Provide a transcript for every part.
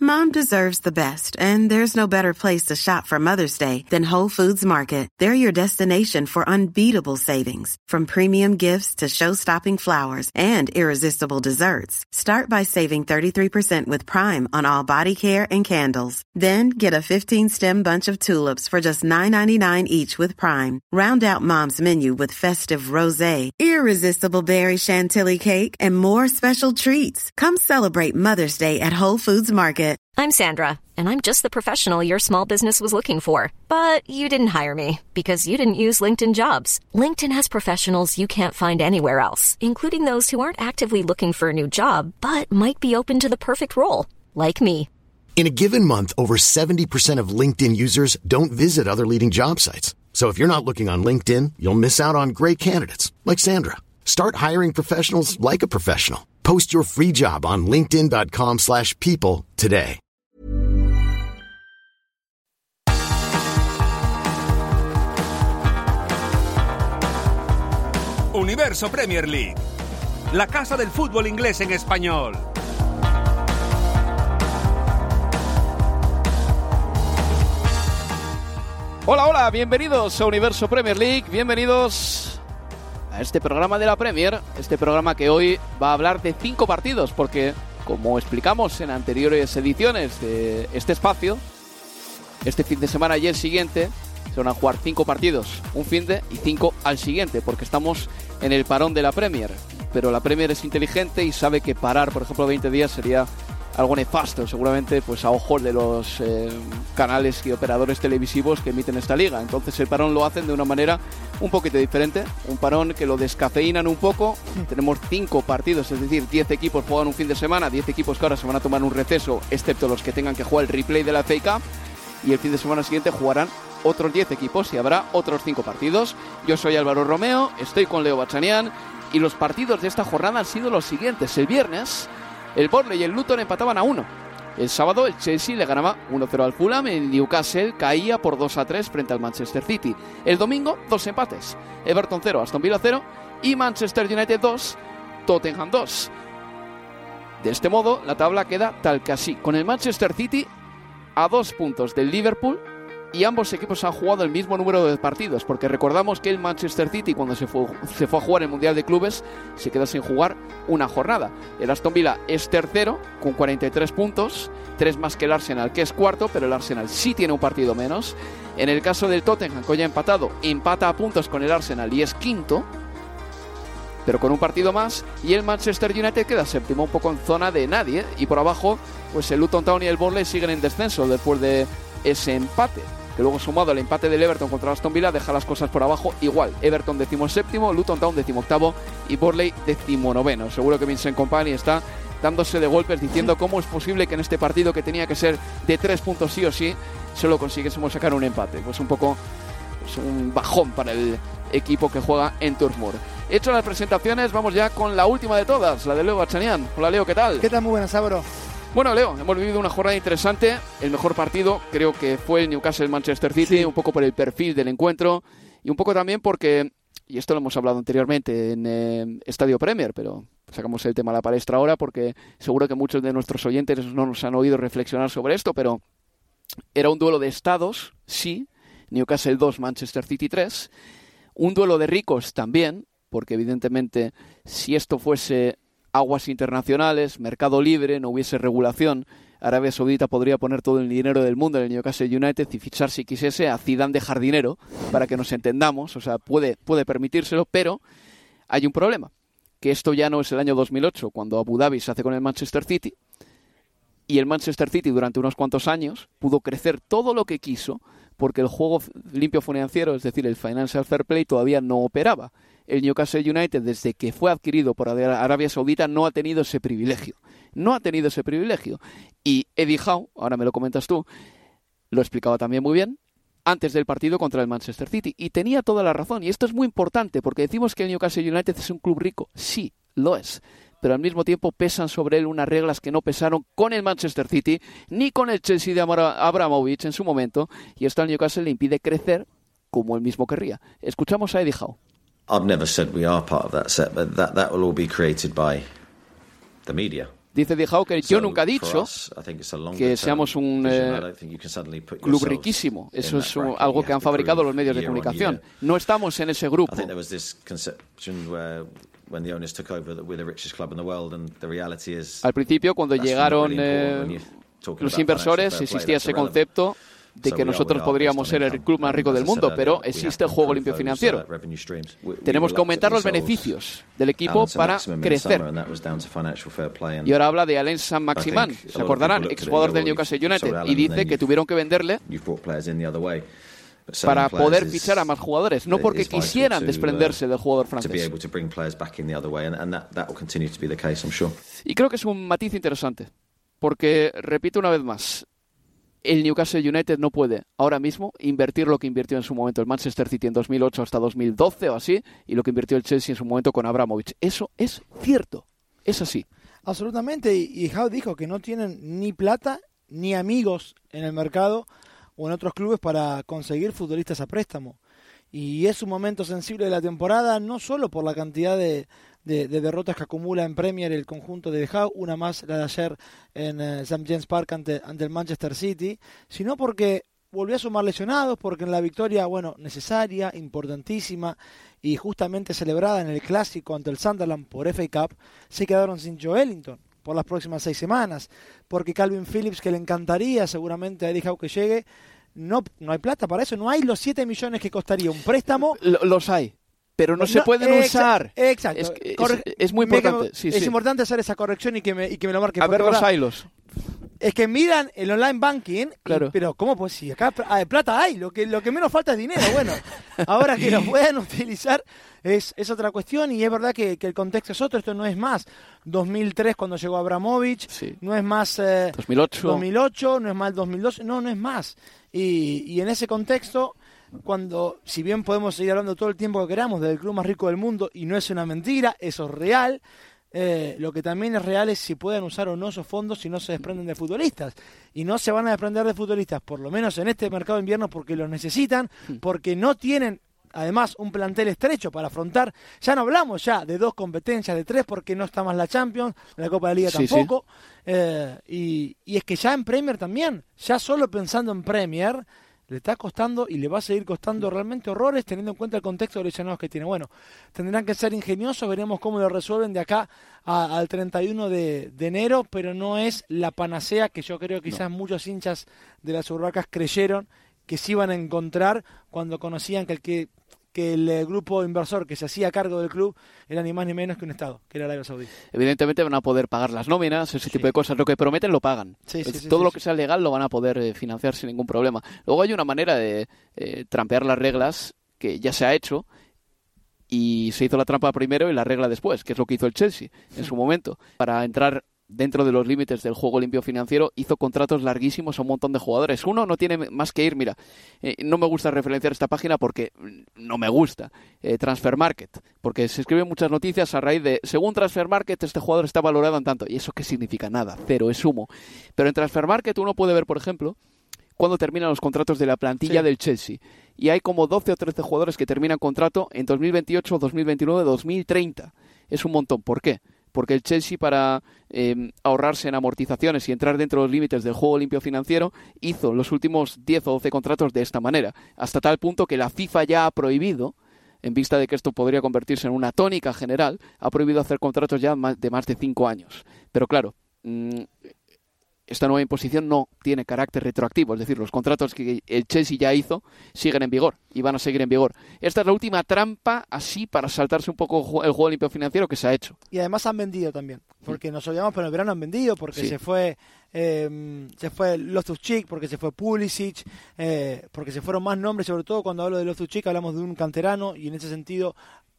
Mom deserves the best, and there's no better place to shop for Mother's Day than Whole Foods Market. They're your destination for unbeatable savings, from premium gifts to show-stopping flowers and irresistible desserts. Start by saving 33% with Prime on all body care and candles. Then get a 15-stem bunch of tulips for just $9.99 each with Prime. Round out Mom's menu with festive rosé, irresistible berry chantilly cake, and more special treats. Come celebrate Mother's Day at Whole Foods Market. I'm Sandra, and I'm just the professional your small business was looking for. But you didn't hire me because you didn't use LinkedIn Jobs. LinkedIn has professionals you can't find anywhere else, including those who aren't actively looking for a new job, but might be open to the perfect role, like me. In a given month, over 70% of LinkedIn users don't visit other leading job sites. So if you're not looking on LinkedIn, you'll miss out on great candidates, like Sandra. Start hiring professionals like a professional. Post your free job on linkedin.com/people today. Universo Premier League, la casa del fútbol inglés en español. Hola, hola, bienvenidos a Universo Premier League, bienvenidos a este programa de la Premier, este programa que hoy va a hablar de 5 partidos, porque como explicamos en anteriores ediciones de este espacio, este fin de semana y el siguiente se van a jugar 5 partidos, un fin de y 5 al siguiente, porque estamos en el parón de la Premier. Pero la Premier es inteligente y sabe que parar, por ejemplo, 20 días sería algo nefasto, seguramente pues a ojos de los canales y operadores televisivos que emiten esta liga. Entonces el parón lo hacen de una manera un poquito diferente, un parón que lo descafeinan un poco. Tenemos 5 partidos, es decir, 10 equipos juegan un fin de semana, 10 equipos que ahora se van a tomar un receso, excepto los que tengan que jugar el replay de la FA Cup, y el fin de semana siguiente jugarán otros 10 equipos y habrá otros 5 partidos. Yo soy Álvaro Romeo, estoy con Leo Bachanian y los partidos de esta jornada han sido los siguientes. El viernes el Burnley y el Luton empataban a 1. El sábado el Chelsea le ganaba 1-0 al Fulham, el Newcastle caía por 2-3 frente al Manchester City. El domingo 2 empates, Everton 0, Aston Villa 0 y Manchester United 2, Tottenham 2. De este modo la tabla queda tal que así, con el Manchester City a 2 puntos del Liverpool, y ambos equipos han jugado el mismo número de partidos, porque recordamos que el Manchester City, cuando se fue a jugar el Mundial de Clubes, se quedó sin jugar una jornada. El Aston Villa es tercero con 43 puntos, 3 más que el Arsenal, que es cuarto, pero el Arsenal sí tiene un partido menos. En el caso del Tottenham, que hoy ha empatado, empata a puntos con el Arsenal y es quinto, pero con un partido más, y el Manchester United queda séptimo, un poco en zona de nadie, y por abajo pues el Luton Town y el Burnley siguen en descenso después de ese empate, que luego sumado al empate del Everton contra el Aston Villa deja las cosas por abajo igual. Everton 17º, Luton Town 18º y Burnley 19º. Seguro que Vincent Kompany está dándose de golpes diciendo cómo es posible que en este partido que tenía que ser de 3 puntos sí o sí, solo consiguiésemos sacar un empate. Pues un poco un bajón para el equipo que juega en Turf Moor. Hecho las presentaciones, vamos ya con la última de todas, la de Leo Bachanian. Hola Leo, ¿qué tal? ¿Qué tal? Muy buenas, Álvaro. Bueno, Leo, hemos vivido una jornada interesante. El mejor partido creo que fue el Newcastle-Manchester City, sí. Un poco por el perfil del encuentro y un poco también porque, y esto lo hemos hablado anteriormente en Estadio Premier, pero sacamos el tema a la palestra ahora porque seguro que muchos de nuestros oyentes no nos han oído reflexionar sobre esto, pero era un duelo de estados, sí, Newcastle 2, Manchester City 3, un duelo de ricos también, porque evidentemente si esto fuese aguas internacionales, mercado libre, no hubiese regulación, Arabia Saudita podría poner todo el dinero del mundo en el Newcastle United y fichar si quisiese a Zidane de jardinero, para que nos entendamos, o sea, puede permitírselo, pero hay un problema, que esto ya no es el año 2008, cuando Abu Dhabi se hace con el Manchester City, y el Manchester City durante unos cuantos años pudo crecer todo lo que quiso, porque el juego limpio financiero, es decir, el Financial Fair Play, todavía no operaba. El Newcastle United, desde que fue adquirido por Arabia Saudita, no ha tenido ese privilegio. No ha tenido ese privilegio. Y Eddie Howe, ahora me lo comentas tú, lo explicaba también muy bien, antes del partido contra el Manchester City. Y tenía toda la razón. Y esto es muy importante, porque decimos que el Newcastle United es un club rico. Sí, lo es. Pero al mismo tiempo pesan sobre él unas reglas que no pesaron con el Manchester City, ni con el Chelsea de Abramovich en su momento. Y esto al Newcastle le impide crecer como él mismo querría. Escuchamos a Eddie Howe. I've never said we are part of that set, but that will all be created by the media. Dice Die Hau que yo nunca he dicho que seamos un club riquísimo. Eso es algo que han fabricado los medios de comunicación. No estamos en ese grupo. Al principio, cuando llegaron los inversores, existía ese concepto de que nosotros podríamos ser el club más rico del mundo, pero existe el juego limpio financiero. Tenemos que aumentar los beneficios del equipo para crecer. Y ahora habla de Alain Saint-Maximin, se acordarán, exjugador del Newcastle United, y dice que tuvieron que venderle para poder fichar a más jugadores, no porque quisieran desprenderse del jugador francés. Y creo que es un matiz interesante, porque, repito una vez más, el Newcastle United no puede ahora mismo invertir lo que invirtió en su momento el Manchester City en 2008 hasta 2012 o así, y lo que invirtió el Chelsea en su momento con Abramovich. Eso es cierto, es así. Absolutamente, y Hau dijo que no tienen ni plata ni amigos en el mercado o en otros clubes para conseguir futbolistas a préstamo. Y es un momento sensible de la temporada, no solo por la cantidad de derrotas que acumula en Premier el conjunto de Hau, una más la de ayer en St. James Park ante el Manchester City, sino porque volvió a sumar lesionados, porque en la victoria, necesaria, importantísima y justamente celebrada en el clásico ante el Sunderland por FA Cup, se quedaron sin Joelinton por las próximas 6 semanas, porque Calvin Phillips, que le encantaría seguramente a Eddie Howe que llegue, no hay plata para eso, no hay los 7 millones que costaría un préstamo. Los hay, pero no se pueden usar. Exacto. Es muy importante. Es importante hacer esa corrección y que me lo marque. A ver los hilos. Es que miran el online banking, claro. Pero ¿cómo pues si acá plata hay? Lo que menos falta es dinero. Bueno, ahora que lo puedan utilizar es otra cuestión, y es verdad que el contexto es otro. Esto no es más 2003 cuando llegó Abramovich, sí. No es más 2008, no es más 2012, no es más. Y en ese contexto, cuando, si bien podemos seguir hablando todo el tiempo que queramos del club más rico del mundo, y no es una mentira, eso es real, lo que también es real es si pueden usar o no esos fondos si no se desprenden de futbolistas. Y no se van a desprender de futbolistas, por lo menos en este mercado de invierno, porque los necesitan, porque no tienen además un plantel estrecho para afrontar. Ya no hablamos ya de 2 competencias, de 3, porque no está más la Champions, la Copa de la Liga tampoco. Sí. Y es que ya en Premier también, ya solo pensando en Premier, le está costando y le va a seguir costando realmente horrores, teniendo en cuenta el contexto de lesionados que tiene. Bueno, tendrán que ser ingeniosos, veremos cómo lo resuelven de acá al 31 de enero, pero no es la panacea que yo creo que quizás muchos hinchas de las Urracas creyeron que se iban a encontrar cuando conocían que el grupo inversor que se hacía cargo del club era ni más ni menos que un Estado, que era Arabia Saudí. Evidentemente van a poder pagar las nóminas, ese tipo de cosas. Lo que prometen lo pagan. Todo lo que sea legal lo van a poder financiar sin ningún problema. Luego hay una manera de trampear las reglas que ya se ha hecho, y se hizo la trampa primero y la regla después, que es lo que hizo el Chelsea en su momento. Para entrar dentro de los límites del juego limpio financiero, hizo contratos larguísimos a un montón de jugadores. Uno no tiene más que ir, mira, no me gusta referenciar esta página porque no me gusta, Transfermarkt, porque se escriben muchas noticias a raíz de, según Transfermarkt, este jugador está valorado en tanto. ¿Y eso qué significa? Nada, cero, es humo. Pero en Transfermarkt uno puede ver, por ejemplo, cuando terminan los contratos de la plantilla del Chelsea. Y hay como 12 o 13 jugadores que terminan contrato en 2028, 2029, 2030. Es un montón. ¿Por qué? Porque el Chelsea, para ahorrarse en amortizaciones y entrar dentro de los límites del juego limpio financiero, hizo los últimos 10 o 12 contratos de esta manera, hasta tal punto que la FIFA ya ha prohibido, en vista de que esto podría convertirse en una tónica general, ha prohibido hacer contratos ya de más de 5 años. Pero claro, esta nueva imposición no tiene carácter retroactivo, es decir, los contratos que el Chelsea ya hizo siguen en vigor y van a seguir en vigor. Esta es la última trampa, así, para saltarse un poco el juego limpio financiero que se ha hecho. Y además han vendido también, porque nos olvidamos, pero en el verano han vendido, porque se fue Loftus-Cheek, porque se fue Pulisic, porque se fueron más nombres, sobre todo cuando hablo de Loftus-Cheek hablamos de un canterano, y en ese sentido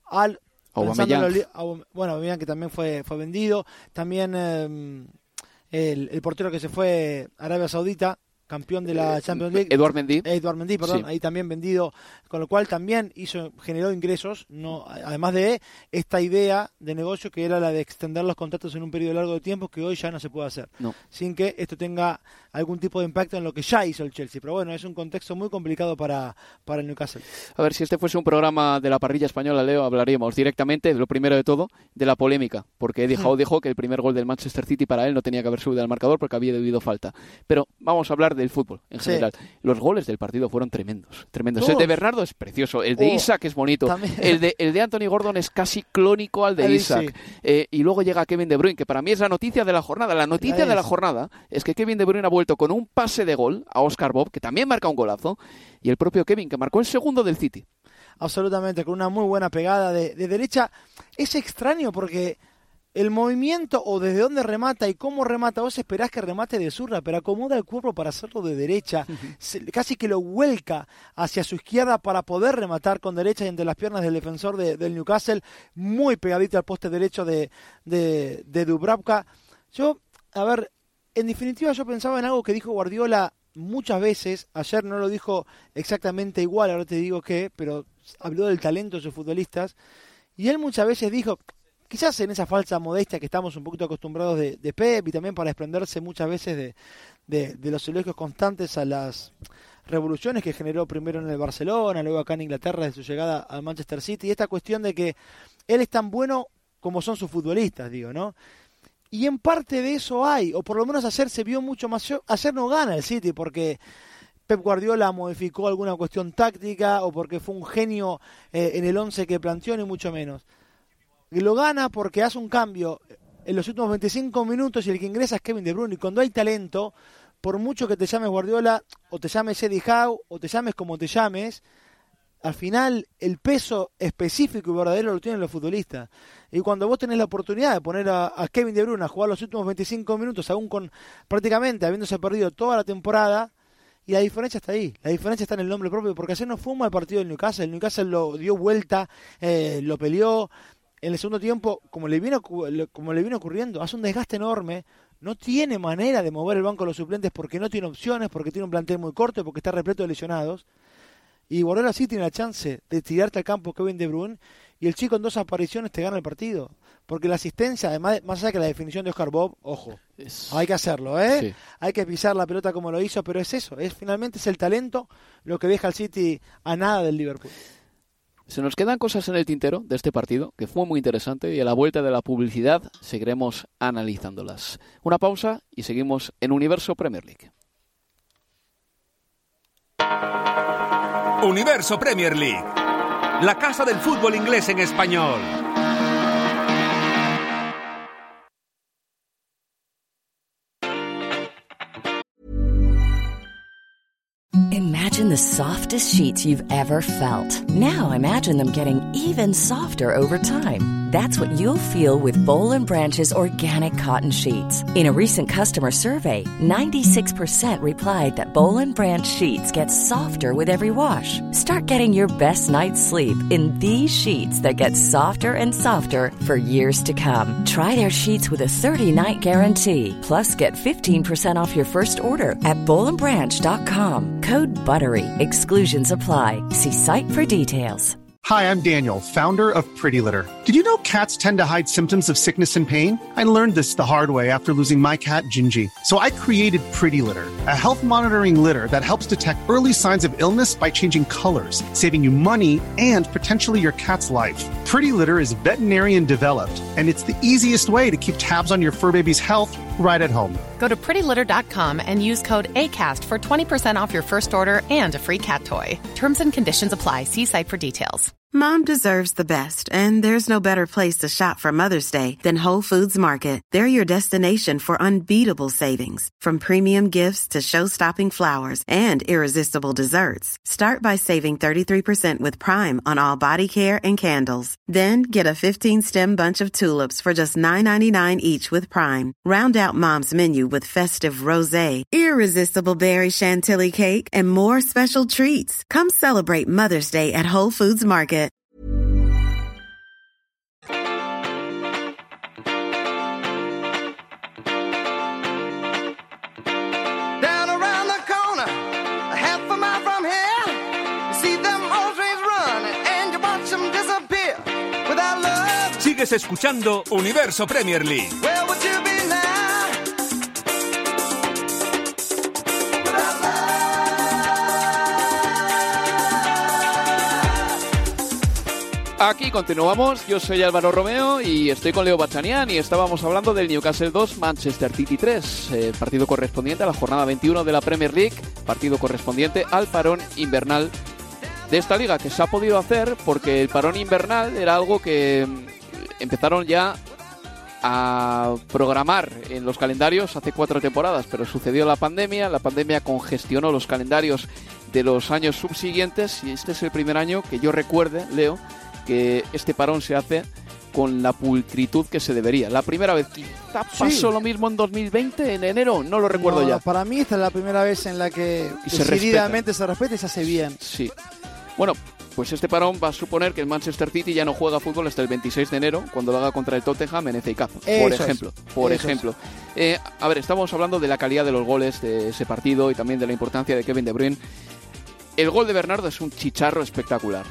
Aubameyang, que también fue vendido, también el portero que se fue a Arabia Saudita, campeón de la Champions League. Edouard Mendy, perdón, sí. Ahí también vendido, con lo cual también generó ingresos, además de esta idea de negocio que era la de extender los contratos en un periodo largo de tiempo, que hoy ya no se puede hacer, sin que esto tenga algún tipo de impacto en lo que ya hizo el Chelsea. Pero bueno, es un contexto muy complicado para el Newcastle. A ver, si este fuese un programa de la parrilla española, Leo, hablaríamos directamente, lo primero de todo, de la polémica, porque Eddie Howe dijo que el primer gol del Manchester City para él no tenía que haber subido al marcador porque había debido falta. Pero vamos a hablar del fútbol en general. Los goles del partido fueron tremendos. El de Bernardo es precioso, el de Isak es bonito, el de Anthony Gordon es casi clónico al de Isak. Y luego llega Kevin De Bruyne, que para mí es la noticia de la jornada. La noticia de la jornada es que Kevin De Bruyne ha vuelto con un pase de gol a Oscar Bob, que también marca un golazo, y el propio Kevin, que marcó el segundo del City. Absolutamente, con una muy buena pegada de derecha. Es extraño porque el movimiento o desde dónde remata y cómo remata, vos esperás que remate de zurda, pero acomoda el cuerpo para hacerlo de derecha, casi que lo vuelca hacia su izquierda para poder rematar con derecha y entre las piernas del defensor del Newcastle, muy pegadito al poste derecho de Dubravka. En definitiva yo pensaba en algo que dijo Guardiola muchas veces, ayer no lo dijo exactamente igual, ahora te digo qué, pero habló del talento de sus futbolistas, y él muchas veces dijo, quizás en esa falsa modestia que estamos un poquito acostumbrados de Pep, y también para desprenderse muchas veces de los elogios constantes a las revoluciones que generó primero en el Barcelona, luego acá en Inglaterra de su llegada al Manchester City, y esta cuestión de que él es tan bueno como son sus futbolistas, digo, ¿no? Y en parte de eso hay, o por lo menos ayer se vio mucho más. Ayer no gana el City porque Pep Guardiola modificó alguna cuestión táctica o porque fue un genio en el 11 que planteó, ni mucho menos. Y lo gana porque hace un cambio en los últimos 25 minutos y el que ingresa es Kevin De Bruyne. Y cuando hay talento, por mucho que te llames Guardiola, o te llames Eddie Howe, o te llames como te llames, al final el peso específico y verdadero lo tienen los futbolistas. Y cuando vos tenés la oportunidad de poner a Kevin De Bruyne a jugar los últimos 25 minutos, aún con prácticamente habiéndose perdido toda la temporada, y la diferencia está ahí. La diferencia está en el nombre propio, porque ayer no fue un mal partido del Newcastle. El Newcastle lo dio vuelta, lo peleó. En el segundo tiempo, como le vino ocurriendo, hace un desgaste enorme. No tiene manera de mover el banco de los suplentes porque no tiene opciones, porque tiene un plantel muy corto, porque está repleto de lesionados. Y Guardiola sí tiene la chance de tirarte al campo Kevin De Bruyne, y el chico en 2 apariciones te gana el partido. Porque la asistencia, además, más allá que la definición de Oscar Bob, ojo, hay que hacerlo, Sí. Hay que pisar la pelota como lo hizo, pero es eso, finalmente es el talento lo que deja al City a nada del Liverpool. Se nos quedan cosas en el tintero de este partido, que fue muy interesante, y a la vuelta de la publicidad seguiremos analizándolas. Una pausa y seguimos en Universo Premier League. Universo Premier League, la casa del fútbol inglés en español. Imagine the softest sheets you've ever felt. Now imagine them getting even softer over time. That's what you'll feel with Boll & Branch's organic cotton sheets. In a recent customer survey, 96% replied that Boll & Branch sheets get softer with every wash. Start getting your best night's sleep in these sheets that get softer and softer for years to come. Try their sheets with a 30-night guarantee. Plus, get 15% off your first order at bollandbranch.com. Code BUTTERY. Exclusions apply. See site for details. Hi, I'm Daniel, founder of Pretty Litter. Did you know cats tend to hide symptoms of sickness and pain? I learned this the hard way after losing my cat, Gingy. So I created Pretty Litter, a health monitoring litter that helps detect early signs of illness by changing colors, saving you money and potentially your cat's life. Pretty Litter is veterinarian developed, and it's the easiest way to keep tabs on your fur baby's health right at home. Go to prettylitter.com and use code ACAST for 20% off your first order and a free cat toy. Terms and conditions apply. See site for details. Mom deserves the best, and there's no better place to shop for Mother's Day than Whole Foods Market. They're your destination for unbeatable savings, from premium gifts to show-stopping flowers and irresistible desserts. Start by saving 33% with Prime on all body care and candles. Then get a 15-stem bunch of tulips for just $9.99 each with Prime. Round out Mom's menu with festive rosé, irresistible berry chantilly cake, and more special treats. Come celebrate Mother's Day at Whole Foods Market. Down around the corner. Sigues escuchando Universo Premier League. Aquí continuamos, yo soy Álvaro Romeo y estoy con Leo Bachanian y estábamos hablando del Newcastle 2, Manchester City 3, partido correspondiente a la jornada 21 de la Premier League, partido correspondiente al parón invernal de esta liga, que se ha podido hacer porque el parón invernal era algo que empezaron ya a programar en los calendarios hace 4 temporadas, pero sucedió la pandemia congestionó los calendarios de los años subsiguientes y este es el primer año que yo recuerde, Leo, que este parón se hace con la pulcritud que se debería. La primera vez, quizá pasó lo mismo en 2020, en enero, no lo recuerdo ya. Para mí esta es la primera vez en la que decididamente se respeta y se hace bien. Sí. Bueno, pues este parón va a suponer que el Manchester City ya no juega fútbol hasta el 26 de enero, cuando lo haga contra el Tottenham en FA Cup, por ejemplo. A ver, estamos hablando de la calidad de los goles de ese partido y también de la importancia de Kevin De Bruyne. El gol de Bernardo es un chicharro espectacular.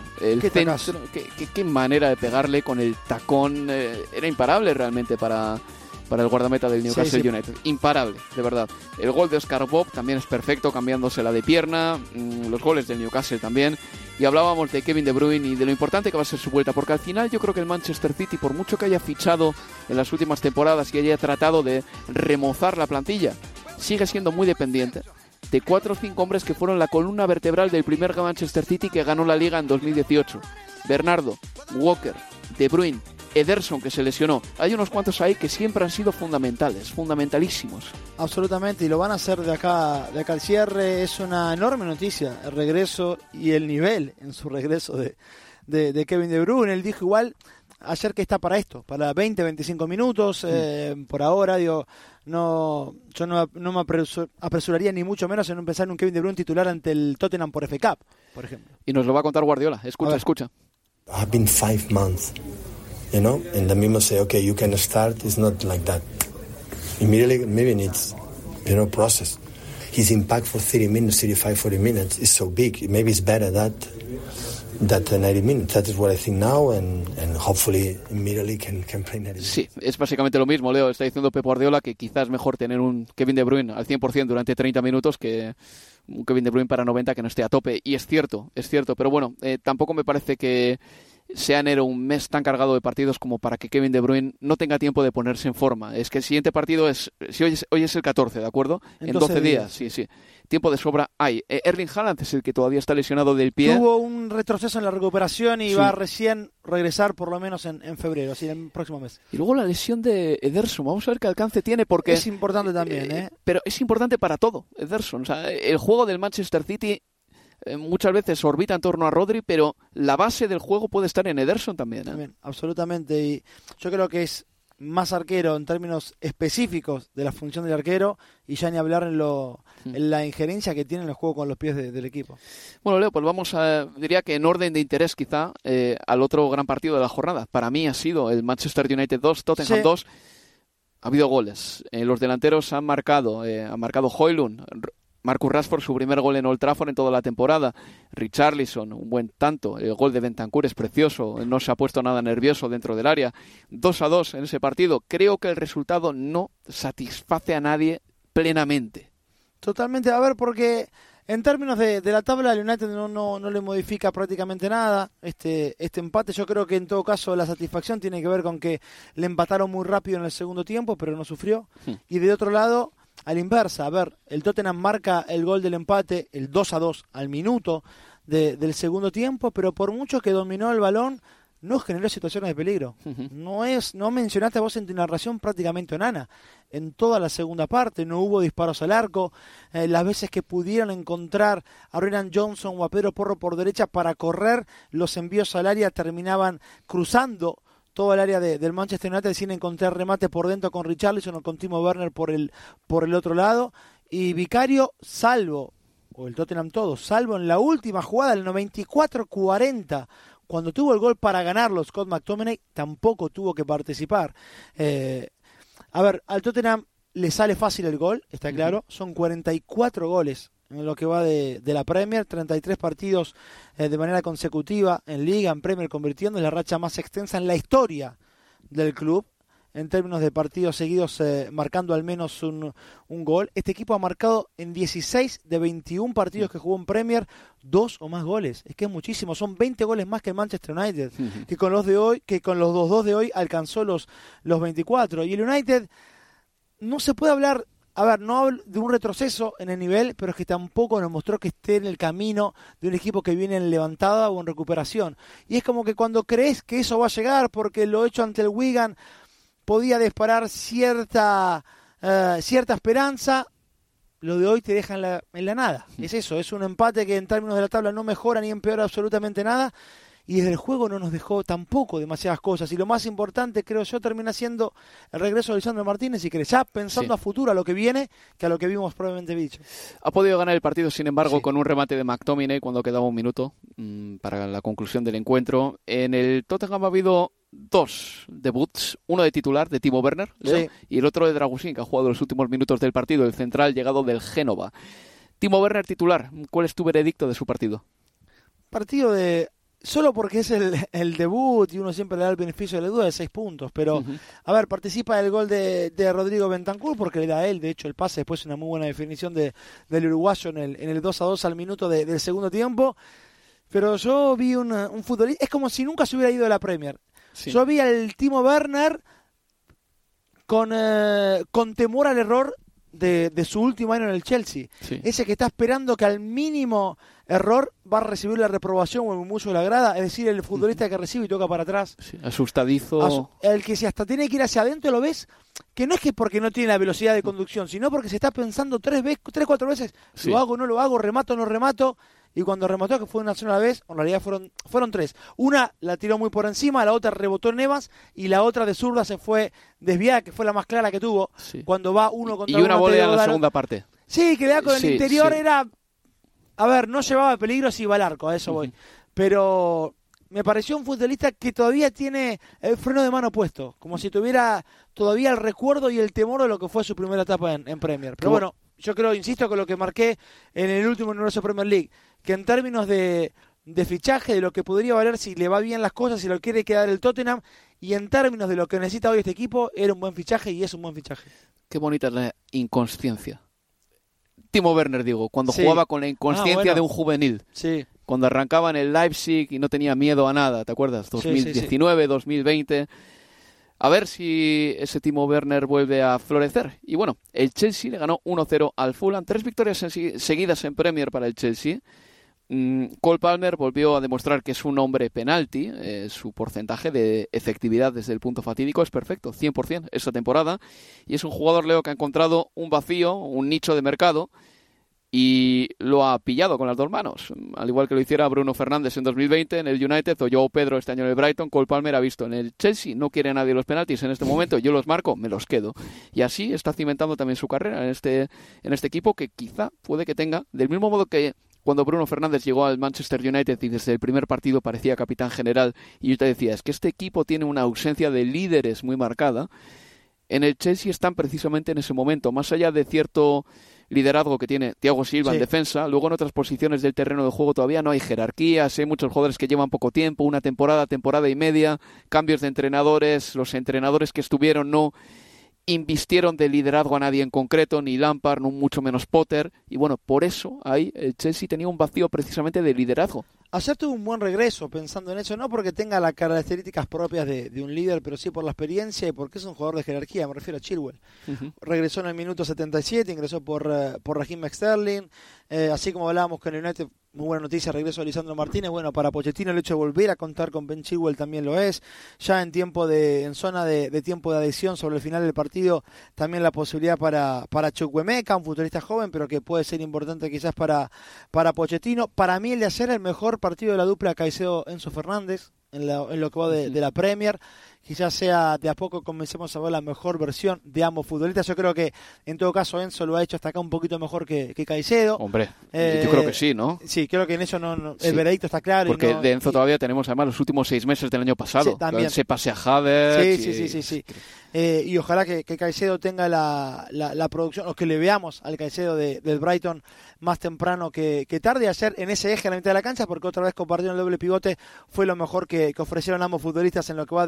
Qué manera de pegarle con el tacón. Era imparable realmente para el guardameta del Newcastle United. Imparable, de verdad. El gol de Oscar Bob también es perfecto, cambiándosela de pierna. Los goles del Newcastle también. Y hablábamos de Kevin De Bruyne y de lo importante que va a ser su vuelta. Porque al final yo creo que el Manchester City, por mucho que haya fichado en las últimas temporadas y haya tratado de remozar la plantilla, sigue siendo muy dependiente de 4 o 5 hombres que fueron la columna vertebral del primer Manchester City que ganó la Liga en 2018. Bernardo, Walker, De Bruyne, Ederson, que se lesionó. Hay unos cuantos ahí que siempre han sido fundamentales, fundamentalísimos. Absolutamente, y lo van a hacer de acá al cierre. Es una enorme noticia el regreso y el nivel en su regreso de Kevin De Bruyne. Él dijo igual ayer que está para esto, para 20-25 minutos, por ahora, digo, yo no me apresuraría ni mucho menos en empezar en un Kevin De Bruyne titular ante el Tottenham por FA Cup, por ejemplo. Y nos lo va a contar Guardiola, escucha. I've been 5 months, you know, and the people say, okay, you can start, it's not like that. Immediately, maybe needs, process. His impact for 30 minutes, 35, 40 minutes is so big, maybe it's better that 90 minutes. That is what I think now, and hopefully immediately can play 90 minutes. Sí, es básicamente lo mismo, Leo. Está diciendo Pep Guardiola que quizás es mejor tener un Kevin De Bruyne al 100% durante 30 minutos que un Kevin De Bruyne para 90 que no esté a tope. Y es cierto, pero bueno, tampoco me parece que sea enero un mes tan cargado de partidos como para que Kevin De Bruyne no tenga tiempo de ponerse en forma. Es que el siguiente partido hoy es el 14, ¿de acuerdo? En 12 días, sí. Tiempo de sobra hay. Erling Haaland es el que todavía está lesionado del pie. Tuvo un retroceso en la recuperación y va a recién regresar por lo menos en febrero, así en el próximo mes. Y luego la lesión de Ederson, vamos a ver qué alcance tiene porque... Es importante también, Pero es importante para todo, Ederson. O sea, el juego del Manchester City muchas veces orbita en torno a Rodri, pero la base del juego puede estar en Ederson también. También, absolutamente. Y yo creo que es más arquero en términos específicos de la función del arquero y ya ni hablar en la injerencia que tiene en el juego con los pies del equipo. Bueno, Leo, pues vamos diría que en orden de interés quizá al otro gran partido de la jornada. Para mí ha sido el Manchester United 2, Tottenham 2. Ha habido goles. Los delanteros han marcado Højlund, Marcus Rashford su primer gol en Old Trafford en toda la temporada, Richarlison un buen tanto, el gol de Bentancur es precioso, no se ha puesto nada nervioso dentro del área, 2-2 en ese partido. Creo que el resultado no satisface a nadie plenamente. Totalmente, a ver, porque en términos de la tabla, el United no le modifica prácticamente nada este empate. Yo creo que en todo caso la satisfacción tiene que ver con que le empataron muy rápido en el segundo tiempo, pero no sufrió. Y de otro lado, a la inversa, a ver, el Tottenham marca el gol del empate, el 2-2 al minuto del segundo tiempo, pero por mucho que dominó el balón, no generó situaciones de peligro. No mencionaste vos en tu narración prácticamente Onana. En toda la segunda parte no hubo disparos al arco. Las veces que pudieron encontrar a Renan Johnson o a Pedro Porro por derecha para correr, los envíos al área terminaban cruzando todo el área del Manchester United sin encontrar remate por dentro con Richarlison o con Timo Werner por el otro lado. Y Vicario, salvo el Tottenham todo, salvo en la última jugada, el 94-40, cuando tuvo el gol para ganarlo Scott McTominay, tampoco tuvo que participar. A ver, al Tottenham le sale fácil el gol, está claro, son 44 goles en lo que va de la Premier, 33 partidos de manera consecutiva en Liga, en Premier, convirtiendo en la racha más extensa en la historia del club en términos de partidos seguidos marcando al menos un gol. Este equipo ha marcado en 16 de 21 partidos que jugó en Premier 2 o más goles. Es que es muchísimo, son 20 goles más que el Manchester United, que con los 2-2 de hoy alcanzó los 24. Y el United no se puede hablar, no hablo de un retroceso en el nivel, pero es que tampoco nos mostró que esté en el camino de un equipo que viene en levantada o en recuperación. Y es como que cuando crees que eso va a llegar, porque lo hecho ante el Wigan podía disparar cierta esperanza, lo de hoy te deja en la nada. Es eso, es un empate que en términos de la tabla no mejora ni empeora absolutamente nada, y desde el juego no nos dejó tampoco demasiadas cosas. Y lo más importante, creo yo, termina siendo el regreso de Lisandro Martínez, si querés, ya pensando a futuro, a lo que viene, que a lo que vimos probablemente dicho. Ha podido ganar el partido, sin embargo, con un remate de McTominay cuando quedaba un minuto para la conclusión del encuentro. En el Tottenham ha habido 2 debuts, uno de titular de Timo Werner, y el otro de Dragusin, que ha jugado los últimos minutos del partido, el central llegado del Génova. Timo Werner titular, ¿cuál es tu veredicto de su partido? Partido de... Solo porque es el debut y uno siempre le da el beneficio de la duda de 6 puntos, pero participa del gol de Rodrigo Bentancur porque le da a él, de hecho, el pase, después una muy buena definición del uruguayo en el 2-2 al minuto del segundo tiempo. Pero yo vi un futbolista, es como si nunca se hubiera ido de la Premier. Sí. Yo vi al Timo Werner con temor al error de su último año en el Chelsea. Sí. Ese que está esperando que al mínimo error va a recibir la reprobación o el murmullo de la grada, es decir, el futbolista que recibe y toca para atrás. Sí, asustadizo. El que si hasta tiene que ir hacia adentro, lo ves, que no es que porque no tiene la velocidad de conducción, sino porque se está pensando 3-4 veces, lo hago, no lo hago, remato, no remato. Y cuando remató, que fue una sola vez, en realidad fueron 3. Una la tiró muy por encima, la otra rebotó en Evans, y la otra de zurda se fue desviada, que fue la más clara que tuvo, cuando va uno contra uno. Y una volea en la segunda parte. Sí, que le da con el interior, era... no llevaba peligro si iba al arco, a eso voy. Pero me pareció un futbolista que todavía tiene el freno de mano puesto, como si tuviera todavía el recuerdo y el temor de lo que fue su primera etapa en Premier. Pero bueno, yo creo, insisto, con lo que marqué en el último Universo Premier League, que en términos de fichaje, de lo que podría valer si le va bien las cosas, si lo quiere quedar el Tottenham, y en términos de lo que necesita hoy este equipo, era un buen fichaje y es un buen fichaje. Qué bonita es la inconsciencia. Timo Werner, digo, cuando jugaba con la inconsciencia de un juvenil. Sí. Cuando arrancaba en el Leipzig y no tenía miedo a nada, ¿te acuerdas? 2019, 2020... A ver si ese Timo Werner vuelve a florecer. Y bueno, el Chelsea le ganó 1-0 al Fulham. 3 victorias seguidas en Premier para el Chelsea. Cole Palmer volvió a demostrar que es un hombre penalti. Su porcentaje de efectividad desde el punto fatídico es perfecto, 100% esta temporada. Y es un jugador, Leo, que ha encontrado un vacío, un nicho de mercado. Y lo ha pillado con las 2 manos, al igual que lo hiciera Bruno Fernández en 2020 en el United o Joao Pedro este año en el Brighton. Cole Palmer ha visto en el Chelsea, no quiere nadie los penaltis en este momento, yo los marco, me los quedo. Y así está cimentando también su carrera en este equipo, que quizá puede que tenga, del mismo modo que cuando Bruno Fernández llegó al Manchester United y desde el primer partido parecía capitán general, y yo te decía, es que este equipo tiene una ausencia de líderes muy marcada. En el Chelsea están precisamente en ese momento, más allá de cierto liderazgo que tiene Thiago Silva en defensa, luego en otras posiciones del terreno de juego todavía no hay jerarquías, hay muchos jugadores que llevan poco tiempo, una temporada y media, cambios de entrenadores, los entrenadores que estuvieron no invistieron de liderazgo a nadie en concreto, ni Lampard, no mucho menos Potter, y bueno, por eso ahí el Chelsea tenía un vacío precisamente de liderazgo. Ayer tuvo un buen regreso pensando en eso, no porque tenga las características propias de un líder, pero sí por la experiencia y porque es un jugador de jerarquía, me refiero a Chilwell. Regresó en el minuto 77, ingresó por Raheem Sterling, así como hablábamos con el United, muy buena noticia, regreso de Lisandro Martínez. Bueno, para Pochettino el hecho de volver a contar con Ben Chilwell también lo es. Ya en zona de tiempo de adhesión sobre el final del partido, también la posibilidad para Chukwuemeka, un futbolista joven, pero que puede ser importante quizás para Pochettino. Para mí el de ayer el mejor partido de la dupla Caicedo-Enzo Fernández en lo que va de la Premier. Quizás sea de a poco comencemos a ver la mejor versión de ambos futbolistas. Yo creo que en todo caso Enzo lo ha hecho hasta acá un poquito mejor que Caicedo. Hombre, yo creo que sí, ¿no? Sí, creo que en eso el veredicto está claro. Porque de Enzo todavía tenemos además los últimos 6 meses del año pasado. Sí, también. Se pase a Havertz. Sí. Y ojalá que Caicedo tenga la producción, o que le veamos al Caicedo del Brighton más temprano que tarde. Ayer en ese eje a la mitad de la cancha, porque otra vez compartieron el doble pivote, fue lo mejor que ofrecieron ambos futbolistas en lo que va de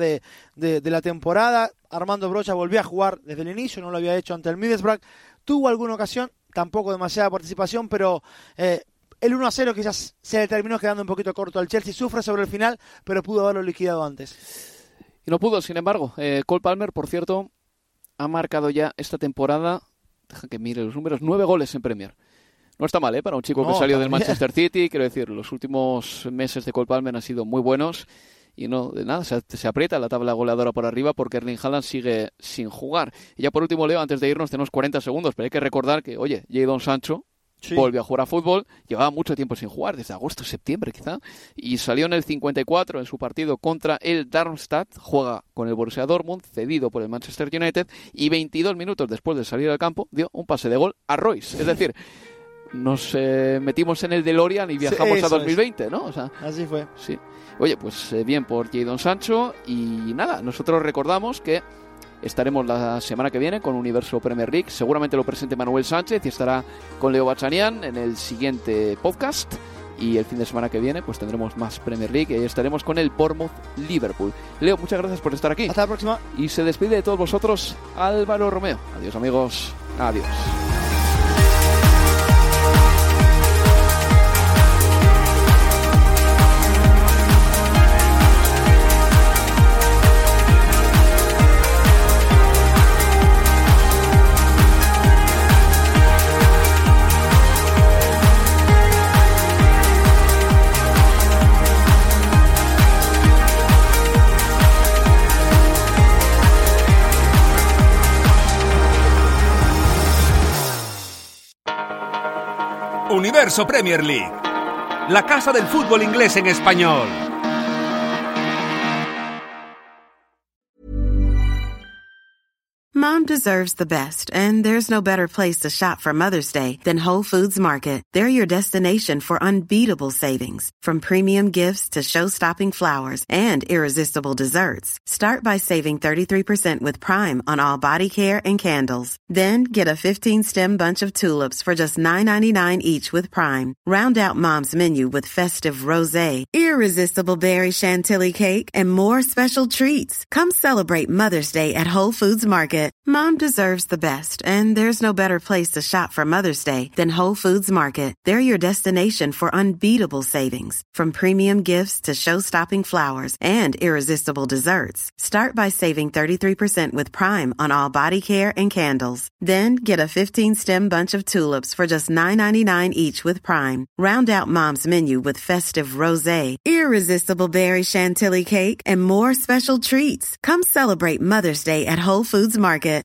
de la temporada. Armando Broja volvió a jugar desde el inicio, no lo había hecho ante el Middlesbrough. Tuvo alguna ocasión, tampoco demasiada participación, pero el 1-0 quizás se le terminó quedando un poquito corto al Chelsea. Sufre sobre el final, pero pudo haberlo liquidado antes. Y no pudo, sin embargo. Cole Palmer, por cierto, ha marcado ya esta temporada, deja que mire los números, 9 goles en Premier. No está mal, para un chico que salió del Manchester City. Quiero decir, los últimos meses de Cole Palmer han sido muy buenos. Y no, de nada, se aprieta la tabla goleadora por arriba porque Erling Haaland sigue sin jugar. Y ya por último, Leo, antes de irnos tenemos 40 segundos, pero hay que recordar que, oye, Jadon Sancho volvió a jugar a fútbol, llevaba mucho tiempo sin jugar, desde agosto, septiembre quizá, y salió en el 54 en su partido contra el Darmstadt, juega con el Borussia Dortmund, cedido por el Manchester United, y 22 minutos después de salir al campo, dio un pase de gol a Royce. Es decir, nos metimos en el DeLorean y viajamos a 2020, ¿no? O sea, así fue. Sí. Oye, pues bien por Jadon Sancho y nada, nosotros recordamos que estaremos la semana que viene con Universo Premier League, seguramente lo presente Manuel Sánchez y estará con Leo Bachanian en el siguiente podcast y el fin de semana que viene pues tendremos más Premier League y ahí estaremos con el Bournemouth Liverpool. Leo, muchas gracias por estar aquí. Hasta la próxima. Y se despide de todos vosotros Álvaro Romeo. Adiós amigos, adiós. Universo Premier League, la casa del fútbol inglés en español. Mom deserves the best, and there's no better place to shop for Mother's Day than Whole Foods Market. They're your destination for unbeatable savings, from premium gifts to show-stopping flowers and irresistible desserts. Start by saving 33% with Prime on all body care and candles. Then get a 15-stem bunch of tulips for just $9.99 each with Prime. Round out Mom's menu with festive rosé, irresistible berry chantilly cake, and more special treats. Come celebrate Mother's Day at Whole Foods Market. Mom deserves the best, and there's no better place to shop for Mother's Day than Whole Foods Market. They're your destination for unbeatable savings, from premium gifts to show-stopping flowers and irresistible desserts. Start by saving 33% with Prime on all body care and candles. Then get a 15-stem bunch of tulips for just $9.99 each with Prime. Round out Mom's menu with festive rosé, irresistible berry chantilly cake, and more special treats. Come celebrate Mother's Day at Whole Foods Market.